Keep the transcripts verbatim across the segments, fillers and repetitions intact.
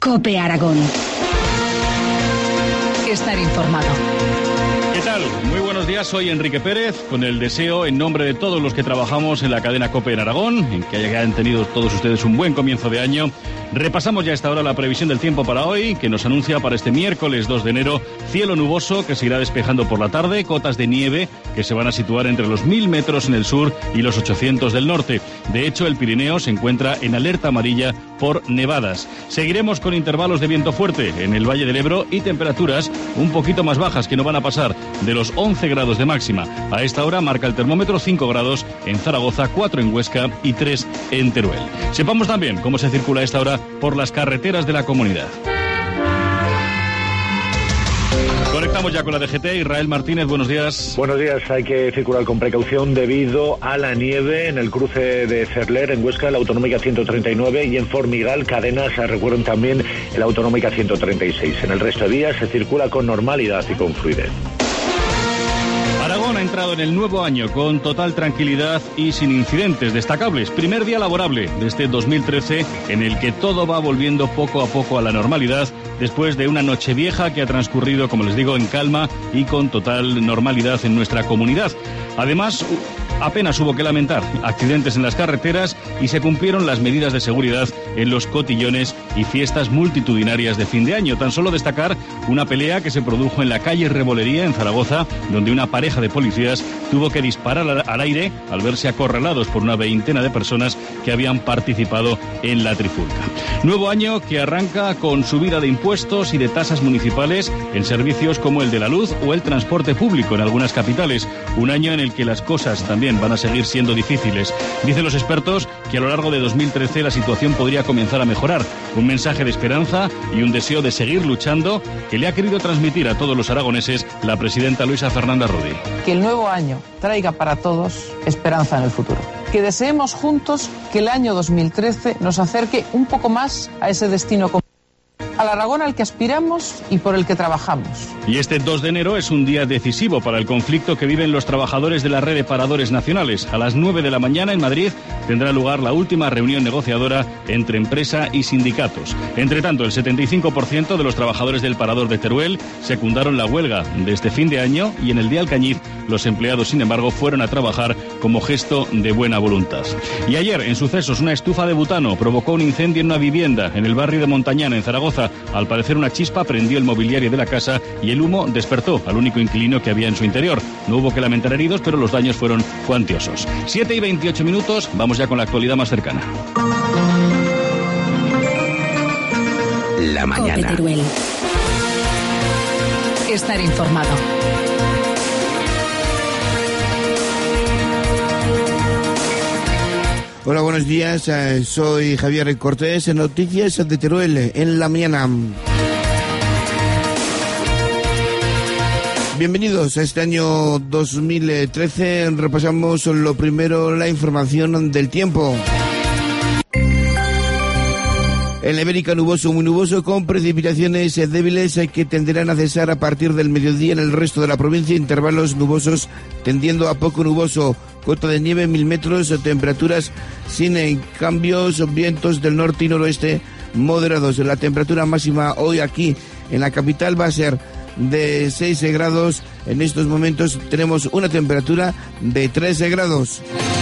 COPE Aragón. Estar informado. ¿Qué tal? Muy buenos días, soy Enrique Pérez, con el deseo, en nombre de todos los que trabajamos en la cadena COPE en Aragón, en que hayan tenido todos ustedes un buen comienzo de año. Repasamos ya a esta hora la previsión del tiempo para hoy, que nos anuncia para este miércoles dos de enero, cielo nuboso que se irá despejando por la tarde, cotas de nieve que se van a situar entre los mil metros en el sur y los ochocientos del norte. De hecho, el Pirineo se encuentra en alerta amarilla por nevadas. Seguiremos con intervalos de viento fuerte en el Valle del Ebro y temperaturas un poquito más bajas, que no van a pasar de los once grados de máxima. A esta hora marca el termómetro cinco grados en Zaragoza, cuatro en Huesca y tres en Teruel. Sepamos también cómo se circula a esta hora por las carreteras de la comunidad. Conectamos ya con la D G T. Israel Martínez, buenos días. Buenos días. Hay que circular con precaución debido a la nieve en el cruce de Cerler, en Huesca, la autonómica ciento treinta y nueve, y en Formigal, Cadenas, recuerden también la autonómica ciento treinta y seis. En el resto de días se circula con normalidad y con fluidez. Aragón ha entrado en el nuevo año con total tranquilidad y sin incidentes destacables. Primer día laborable de este dos mil trece en el que todo va volviendo poco a poco a la normalidad después de una Nochevieja que ha transcurrido, como les digo, en calma y con total normalidad en nuestra comunidad. Además, apenas hubo que lamentar accidentes en las carreteras y se cumplieron las medidas de seguridad en los cotillones y fiestas multitudinarias de fin de año. Tan solo destacar una pelea que se produjo en la calle Rebolería, en Zaragoza, donde una pareja de policías tuvo que disparar al aire al verse acorralados por una veintena de personas que habían participado en la trifulca. Nuevo año que arranca con subida de impuestos y de tasas municipales en servicios como el de la luz o el transporte público en algunas capitales. Un año en el que las cosas también van a seguir siendo difíciles. Dicen los expertos que a lo largo de dos mil trece la situación podría comenzar a mejorar. Un mensaje de esperanza y un deseo de seguir luchando que le ha querido transmitir a todos los aragoneses la presidenta Luisa Fernanda Rudi. Que el nuevo año traiga para todos esperanza en el futuro. Que deseemos juntos que el año dos mil trece nos acerque un poco más a ese destino común, al Aragón al que aspiramos y por el que trabajamos. Y este dos de enero es un día decisivo para el conflicto que viven los trabajadores de la red de paradores nacionales. A las nueve de la mañana en Madrid tendrá lugar la última reunión negociadora entre empresa y sindicatos. Entre tanto, el setenta y cinco por ciento de los trabajadores del parador de Teruel secundaron la huelga de este fin de año y en el de Alcañiz los empleados, sin embargo, fueron a trabajar como gesto de buena voluntad. Y ayer, en sucesos, una estufa de butano provocó un incendio en una vivienda en el barrio de Montañana, en Zaragoza. Al parecer, una chispa prendió el mobiliario de la casa y el humo despertó al único inquilino que había en su interior. No hubo que lamentar heridos, pero los daños fueron cuantiosos. siete y veintiocho minutos, vamos ya con la actualidad más cercana. La mañana. COPE Teruel. Estar informado. Hola, buenos días, soy Javier Cortés, en Noticias de Teruel, en la mañana. Bienvenidos a este año dos mil trece, repasamos lo primero, la información del tiempo. En la Ibérica nuboso, muy nuboso, con precipitaciones débiles que tenderán a cesar a partir del mediodía en el resto de la provincia, intervalos nubosos tendiendo a poco nuboso, cota de nieve mil metros, temperaturas sin cambios, vientos del norte y noroeste moderados. La temperatura máxima hoy aquí en la capital va a ser de seis grados, en estos momentos tenemos una temperatura de trece grados.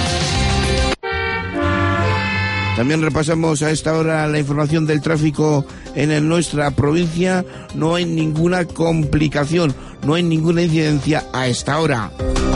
También repasamos a esta hora la información del tráfico en nuestra provincia. No hay ninguna complicación, no hay ninguna incidencia a esta hora.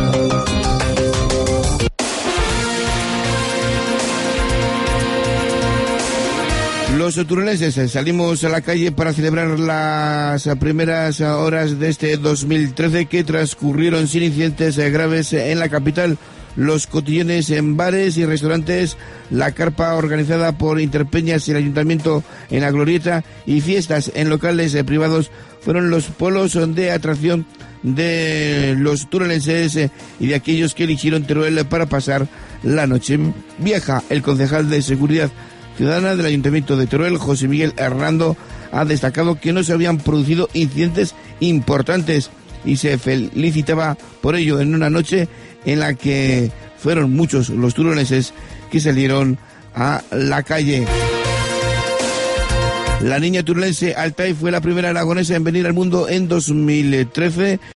Los turolenses salimos a la calle para celebrar las primeras horas de este dos mil trece que transcurrieron sin incidentes graves en la capital. Los cotillones en bares y restaurantes, la carpa organizada por Interpeñas y el Ayuntamiento en la Glorieta y fiestas en locales privados fueron los polos de atracción de los turolenses y de aquellos que eligieron Teruel para pasar la noche vieja. El concejal de Seguridad Ciudadana del Ayuntamiento de Teruel, José Miguel Hernando, ha destacado que no se habían producido incidentes importantes y se felicitaba por ello en una noche en la que fueron muchos los turolenses que salieron a la calle. La niña turulense Altai fue la primera aragonesa en venir al mundo en dos mil trece.